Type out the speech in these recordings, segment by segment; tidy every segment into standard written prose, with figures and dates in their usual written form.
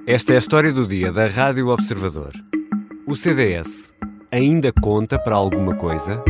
Esta é a história do dia da Rádio Observador. O CDS ainda conta para alguma coisa?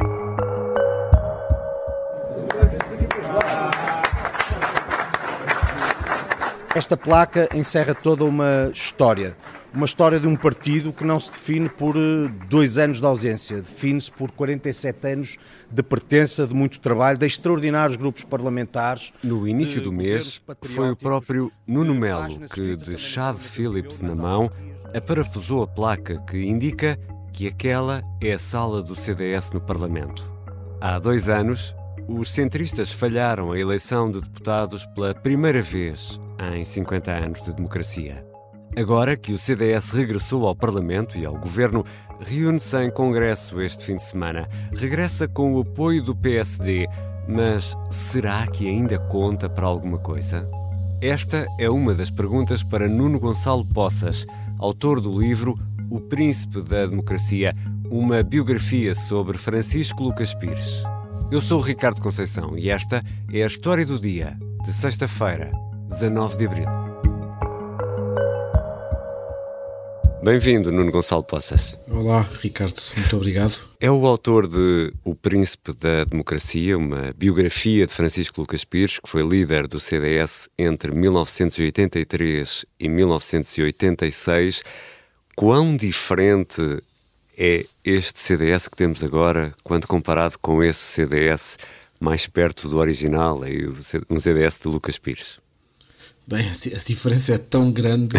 Esta placa encerra toda uma história de um partido que não se define por 2 anos de ausência, define-se por 47 anos de pertença, de muito trabalho, de extraordinários grupos parlamentares. No início do mês, foi o próprio Nuno Melo que, de chave Phillips na mão, aparafusou a placa que indica que aquela é a sala do CDS no Parlamento. Há 2 anos, os centristas falharam a eleição de deputados pela primeira vez em 50 anos de democracia. Agora que o CDS regressou ao Parlamento e ao Governo, reúne-se em Congresso este fim de semana. Regressa com o apoio do PSD, mas será que ainda conta para alguma coisa? Esta é uma das perguntas para Nuno Gonçalo Poças, autor do livro O Príncipe da Democracia, uma biografia sobre Francisco Lucas Pires. Eu sou o Ricardo Conceição e esta é a história do dia, de sexta-feira, 19 de abril. Bem-vindo, Nuno Gonçalo Poças. Olá, Ricardo. Muito obrigado. É o autor de O Príncipe da Democracia, uma biografia de Francisco Lucas Pires, que foi líder do CDS entre 1983 e 1986. Quão diferente é este CDS que temos agora, quando comparado com esse CDS mais perto do original, um CDS de Lucas Pires? Bem, a diferença é tão grande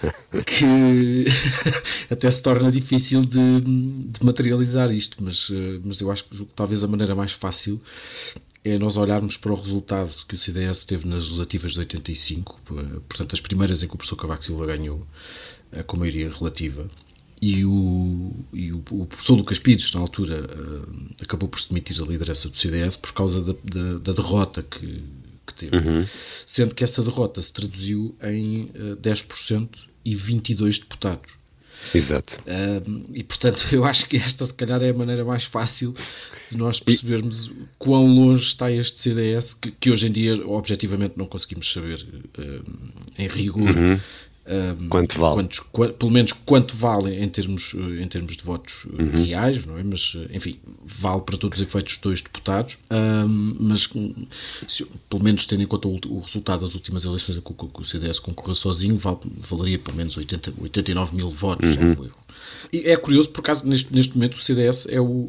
que até se torna difícil de materializar isto, mas eu acho que talvez a maneira mais fácil é nós olharmos para o resultado que o CDS teve nas legislativas de 85, portanto as primeiras em que o professor Cavaco Silva ganhou com maioria relativa, e o professor Lucas Pires, na altura, acabou por se demitir da liderança do CDS por causa da derrota que teve. Sendo que essa derrota se traduziu em 10% e 22 deputados. Exato. E portanto eu acho que esta se calhar é a maneira mais fácil de nós percebermos quão longe está este CDS, que hoje em dia objetivamente não conseguimos saber em rigor quanto vale. Pelo menos quanto vale em termos de votos reais, não é? Mas, enfim, vale para todos os efeitos 2 deputados, mas pelo menos tendo em conta o resultado das últimas eleições em que o CDS concorreu sozinho, valeria pelo menos 89 mil votos, salvo erro. E é curioso, por acaso, neste momento o CDS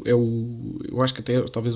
eu acho que até talvez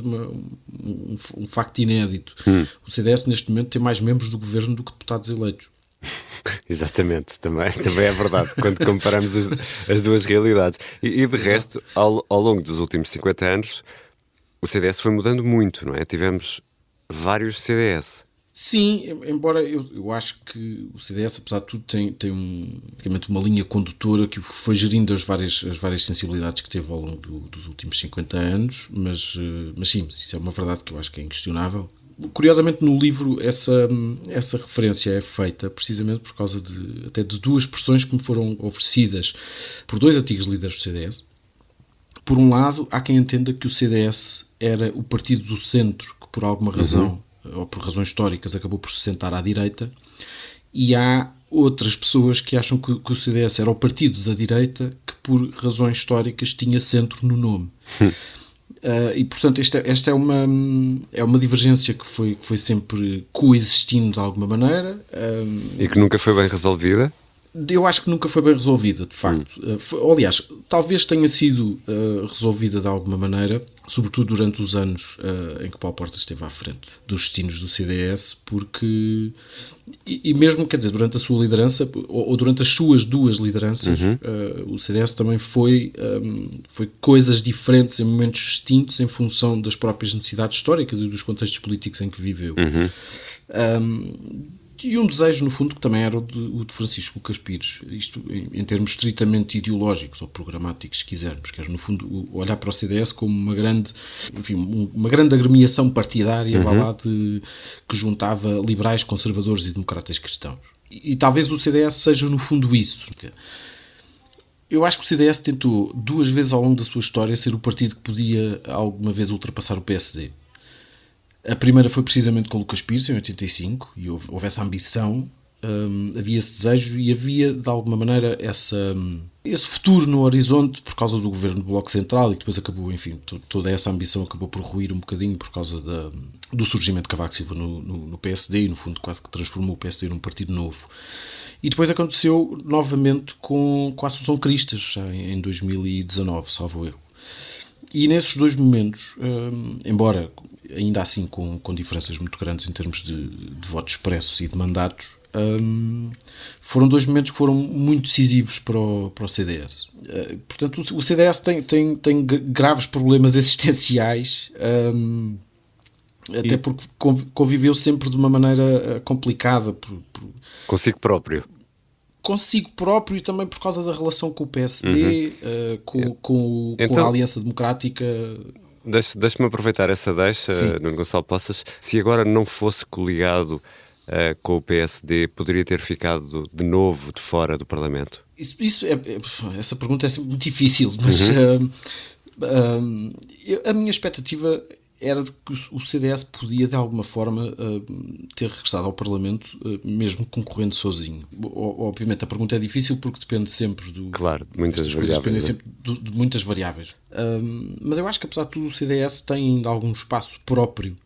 um facto inédito. O CDS neste momento tem mais membros do governo do que deputados eleitos. Exatamente, também é verdade, quando comparamos as duas realidades. E de resto, ao longo dos últimos 50 anos, o CDS foi mudando muito, não é? Tivemos vários CDS. Sim, embora eu acho que o CDS, apesar de tudo, tem praticamente uma linha condutora que foi gerindo as várias sensibilidades que teve ao longo dos últimos 50 anos, mas sim, isso é uma verdade que eu acho que é inquestionável. Curiosamente, no livro, essa referência é feita precisamente por causa até de 2 expressões que me foram oferecidas por 2 antigos líderes do CDS. Por um lado, há quem entenda que o CDS era o partido do centro, que por alguma razão, ou por razões históricas, acabou por se sentar à direita, e há outras pessoas que acham que o CDS era o partido da direita, que por razões históricas tinha centro no nome. E portanto esta é uma divergência que foi sempre coexistindo de alguma maneira. E que nunca foi bem resolvida? Eu acho que nunca foi bem resolvida, de facto. Aliás, talvez tenha sido resolvida de alguma maneira, sobretudo durante os anos em que Paulo Portas esteve à frente dos destinos do CDS, porque... E mesmo, quer dizer, durante a sua liderança, ou durante as suas 2 lideranças, o CDS também foi coisas diferentes em momentos distintos em função das próprias necessidades históricas e dos contextos políticos em que viveu. E um desejo, no fundo, que também era o de Francisco Lucas Pires, isto em termos estritamente ideológicos ou programáticos, se quisermos, que era, no fundo, olhar para o CDS como uma grande agremiação partidária que juntava liberais, conservadores e democratas cristãos. E talvez o CDS seja, no fundo, isso. Eu acho que o CDS tentou 2 vezes ao longo da sua história ser o partido que podia alguma vez ultrapassar o PSD. A primeira foi precisamente com o Lucas Pires, em 85, e houve essa ambição havia esse desejo e havia, de alguma maneira, esse futuro no horizonte por causa do governo do Bloco Central, e que depois acabou, enfim, toda essa ambição acabou por ruir um bocadinho por causa do surgimento de Cavaco Silva no PSD, e no fundo quase que transformou o PSD num partido novo. E depois aconteceu novamente com a Assunção Cristas, já em 2019, salvo erro. E nesses dois momentos, embora ainda assim com diferenças muito grandes em termos de votos expressos e de mandatos, foram dois momentos que foram muito decisivos para o CDS. Portanto, o CDS tem graves problemas existenciais, até porque conviveu sempre de uma maneira complicada. Consigo próprio. Consigo próprio e também por causa da relação com o PSD, com a Aliança Democrática. Deixa-me aproveitar essa deixa, Nuno Gonçalo Poças. Se agora não fosse coligado com o PSD, poderia ter ficado de novo de fora do Parlamento? Essa pergunta é sempre muito difícil, mas a minha expectativa era de que o CDS podia, de alguma forma, ter regressado ao Parlamento, mesmo concorrendo sozinho. Obviamente, a pergunta é difícil porque depende sempre de muitas variáveis. Dependem sempre de muitas variáveis. Mas eu acho que, apesar de tudo, o CDS tem ainda algum espaço próprio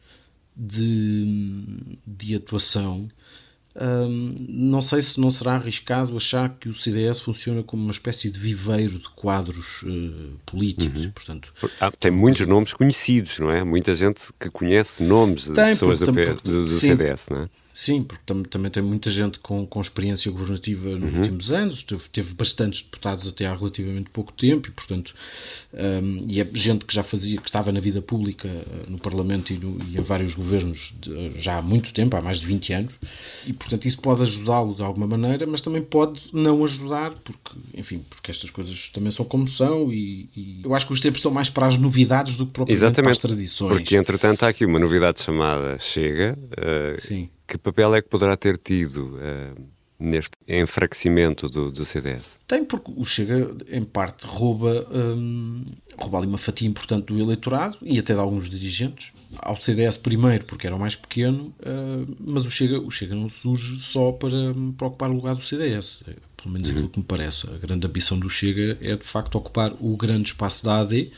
de atuação. Não sei se não será arriscado achar que o CDS funciona como uma espécie de viveiro de quadros políticos. Portanto, tem muitos nomes conhecidos, não é? Muita gente que conhece nomes de pessoas do CDS, não é? Sim, porque também tem muita gente com experiência governativa nos últimos anos, teve bastantes deputados até há relativamente pouco tempo, e portanto e é gente que que estava na vida pública, no Parlamento e em vários governos já há muito tempo, há mais de 20 anos, e portanto isso pode ajudá-lo de alguma maneira, mas também pode não ajudar, porque estas coisas também são como são, e eu acho que os tempos são mais para as novidades do que propriamente para as tradições. Porque entretanto há aqui uma novidade chamada Chega. Sim. Que papel é que poderá ter tido neste enfraquecimento do CDS? Tem, porque o Chega, em parte, rouba ali uma fatia importante do eleitorado e até de alguns dirigentes. Ao CDS primeiro, porque era o mais pequeno, mas o Chega não surge só para ocupar o lugar do CDS. Pelo menos aquilo que me parece. A grande ambição do Chega é, de facto, ocupar o grande espaço da AD.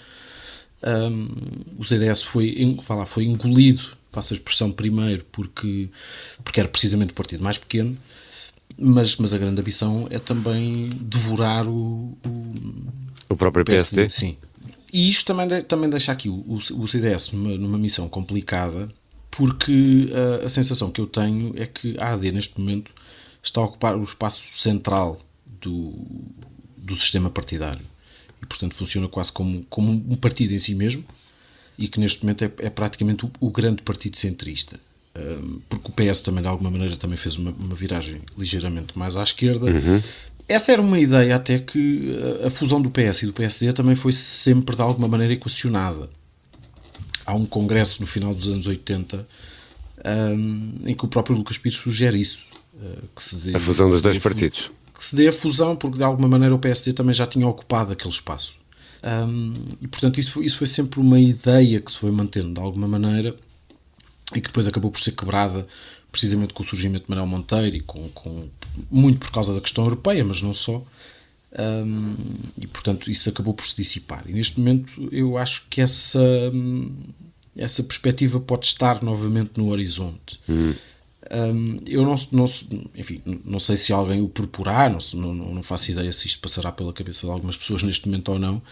O CDS foi engolido, passo a expressão, primeiro porque era precisamente o partido mais pequeno, mas a grande ambição é também devorar o próprio PSD. Sim. E isto também deixa aqui o CDS numa missão complicada, porque a sensação que eu tenho é que a AD neste momento está a ocupar o espaço central do sistema partidário e portanto funciona quase como um partido em si mesmo, e que neste momento é praticamente o grande partido centrista, porque o PS também de alguma maneira também fez uma viragem ligeiramente mais à esquerda. Essa era uma ideia até que a fusão do PS e do PSD também foi sempre de alguma maneira equacionada. Há um congresso no final dos anos 80 em que o próprio Lucas Pires sugere isso, que se dê, a fusão dos dois partidos, que se dê a fusão, porque de alguma maneira o PSD também já tinha ocupado aquele espaço. E portanto isso foi sempre uma ideia que se foi mantendo de alguma maneira e que depois acabou por ser quebrada precisamente com o surgimento de Manuel Monteiro e muito por causa da questão europeia, mas não só, e portanto isso acabou por se dissipar, e neste momento eu acho que essa perspectiva pode estar novamente no horizonte. Eu não sei se alguém o proporá, não faço ideia se isto passará pela cabeça de algumas pessoas neste momento ou não,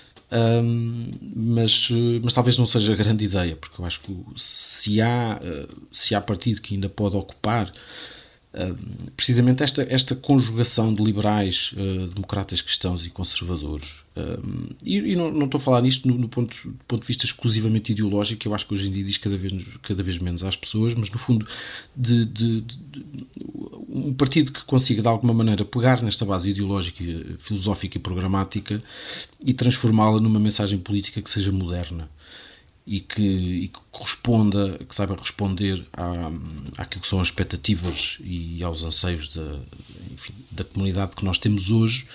mas talvez não seja grande ideia, porque eu acho que se há partido que ainda pode ocupar precisamente esta conjugação de liberais, democratas cristãos e conservadores, e não estou a falar nisto do ponto de vista exclusivamente ideológico, que eu acho que hoje em dia diz cada vez menos às pessoas, mas no fundo de um partido que consiga de alguma maneira pegar nesta base ideológica, filosófica e programática e transformá-la numa mensagem política que seja moderna e que corresponda, que saiba responder àquilo que são as expectativas e aos anseios da comunidade que nós temos hoje.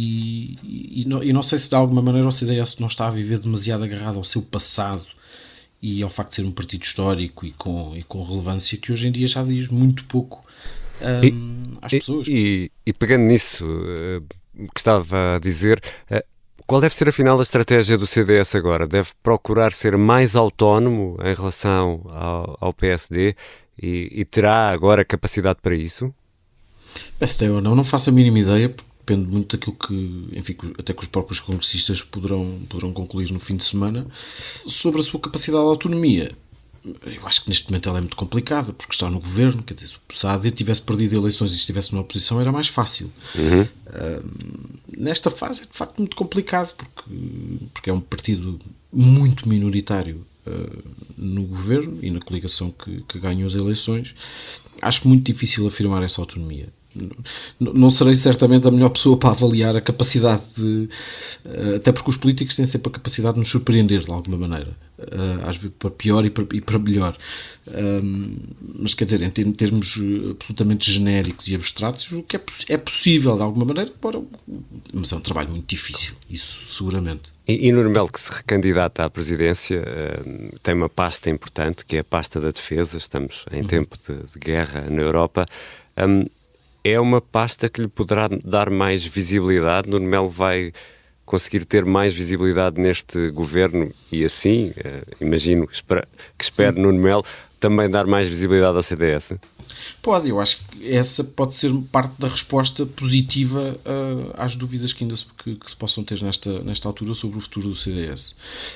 E não sei se de alguma maneira o CDS não está a viver demasiado agarrado ao seu passado e ao facto de ser um partido histórico e com relevância, que hoje em dia já diz muito pouco às pessoas. E pegando nisso que estava a dizer, qual deve ser afinal a estratégia do CDS agora? Deve procurar ser mais autónomo em relação ao PSD e terá agora capacidade para isso? Se tem ou não faço a mínima ideia, porque depende muito daquilo que, enfim, até que os próprios congressistas poderão concluir no fim de semana. Sobre a sua capacidade de autonomia, eu acho que neste momento ela é muito complicada, porque está no governo, quer dizer, se o SAD tivesse perdido eleições e estivesse na oposição era mais fácil. Nesta fase é de facto muito complicado, porque é um partido muito minoritário no governo e na coligação que ganhou as eleições. Acho muito difícil afirmar essa autonomia. Não serei certamente a melhor pessoa para avaliar a capacidade até porque os políticos têm sempre a capacidade de nos surpreender de alguma maneira, às vezes para pior e para melhor, mas quer dizer, em termos absolutamente genéricos e abstratos, o que é possível de alguma maneira, mas é um trabalho muito difícil, isso seguramente. E Nuno Melo, que se recandidata à presidência, tem uma pasta importante, que é a pasta da defesa. Estamos em tempo de guerra na Europa. É uma pasta que lhe poderá dar mais visibilidade? Nuno Melo vai conseguir ter mais visibilidade neste governo e assim, imagino que espere Nuno Melo também dar mais visibilidade ao CDS? Pode, eu acho que essa pode ser parte da resposta positiva às dúvidas que ainda se possam ter nesta altura sobre o futuro do CDS.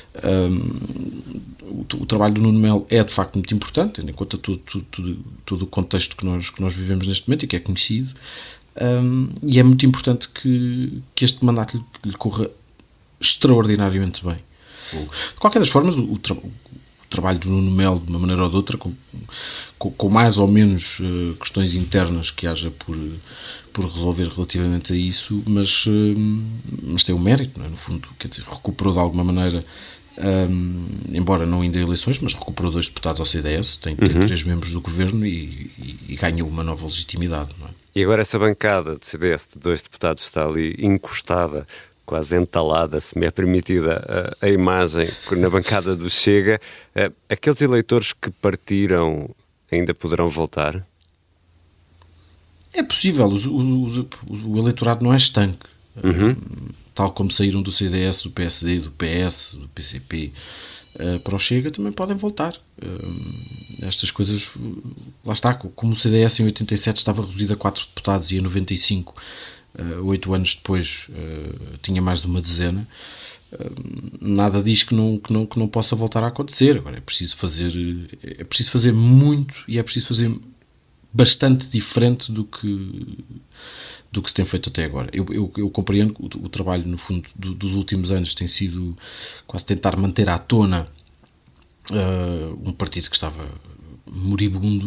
O trabalho do Nuno Melo é de facto muito importante, tendo em conta todo o contexto que nós vivemos neste momento e que é conhecido, e é muito importante que este mandato lhe corra extraordinariamente bem. De qualquer das formas, o trabalho do Nuno Melo, de uma maneira ou de outra, com mais ou menos questões internas que haja por resolver relativamente a isso, mas tem um mérito, não é? No fundo, quer dizer, recuperou de alguma maneira, embora não ainda eleições, mas recuperou 2 deputados ao CDS, tem 3 membros do governo e ganhou uma nova legitimidade, não é? E agora essa bancada do CDS de 2 deputados está ali encostada, quase entalada, se me é permitida a imagem, na bancada do Chega. Aqueles eleitores que partiram ainda poderão voltar? É possível. O eleitorado não é estanque. Tal como saíram do CDS, do PSD, do PS, do PCP para o Chega, também podem voltar. Estas coisas, lá está, como o CDS em 87 estava reduzido a 4 deputados e em 95 8 anos depois tinha mais de uma dezena, nada diz que não possa voltar a acontecer. Agora é preciso fazer muito e é preciso fazer bastante diferente do que se tem feito até agora. Eu compreendo que o trabalho, no fundo, dos últimos anos tem sido quase tentar manter à tona um partido que estava moribundo,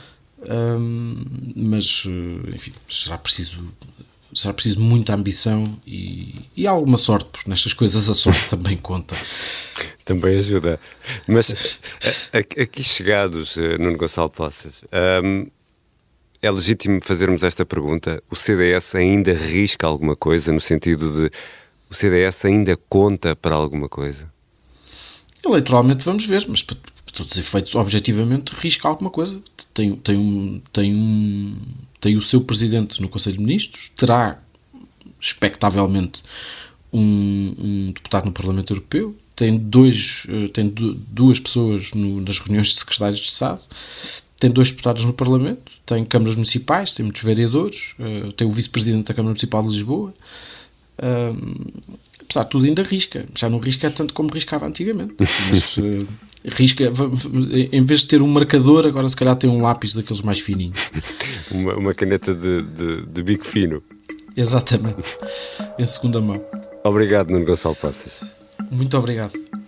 mas enfim, será preciso muita ambição e alguma sorte, porque nestas coisas a sorte também conta. Também ajuda. Mas aqui chegados, Nuno Gonçalo Poças, é legítimo fazermos esta pergunta: o CDS ainda risca alguma coisa, no sentido de o CDS ainda conta para alguma coisa? Eleitoralmente vamos ver, mas para todos os efeitos, objetivamente, risca alguma coisa. Tem o seu presidente no Conselho de Ministros, terá, expectavelmente, um deputado no Parlamento Europeu, tem duas pessoas nas reuniões de secretários de Estado, tem 2 deputados no Parlamento, tem câmaras municipais, tem muitos vereadores, tem o vice-presidente da Câmara Municipal de Lisboa. Apesar de tudo, ainda risca. Já não risca tanto como riscava antigamente. Mas risca, em vez de ter um marcador, agora se calhar tem um lápis daqueles mais fininhos. Uma caneta de bico fino. Exatamente. Em segunda mão. Obrigado, Nuno Gonçalo Poças. Muito obrigado.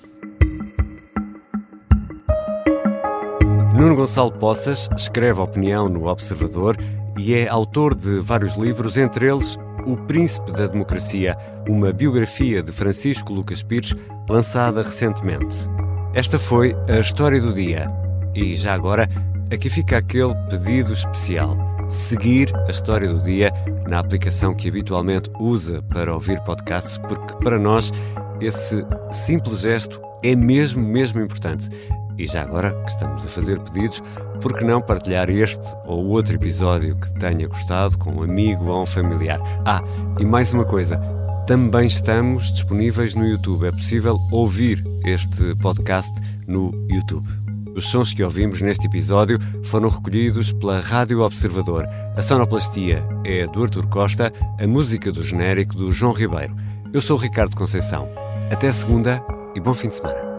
Nuno Gonçalo Poças escreve opinião no Observador e é autor de vários livros, entre eles O Príncipe da Democracia, uma biografia de Francisco Lucas Pires, lançada recentemente. Esta foi a História do Dia. E já agora, aqui fica aquele pedido especial: seguir a História do Dia na aplicação que habitualmente usa para ouvir podcasts, porque para nós esse simples gesto É mesmo, mesmo importante. E já agora que estamos a fazer pedidos, por que não partilhar este ou outro episódio que tenha gostado com um amigo ou um familiar? E mais uma coisa, também estamos disponíveis no YouTube. É possível ouvir este podcast no YouTube. Os sons que ouvimos neste episódio foram recolhidos pela Rádio Observador. A sonoplastia é do Artur Costa, a música do genérico do João Ribeiro. Eu sou o Ricardo Conceição. Até segunda e bom fim de semana.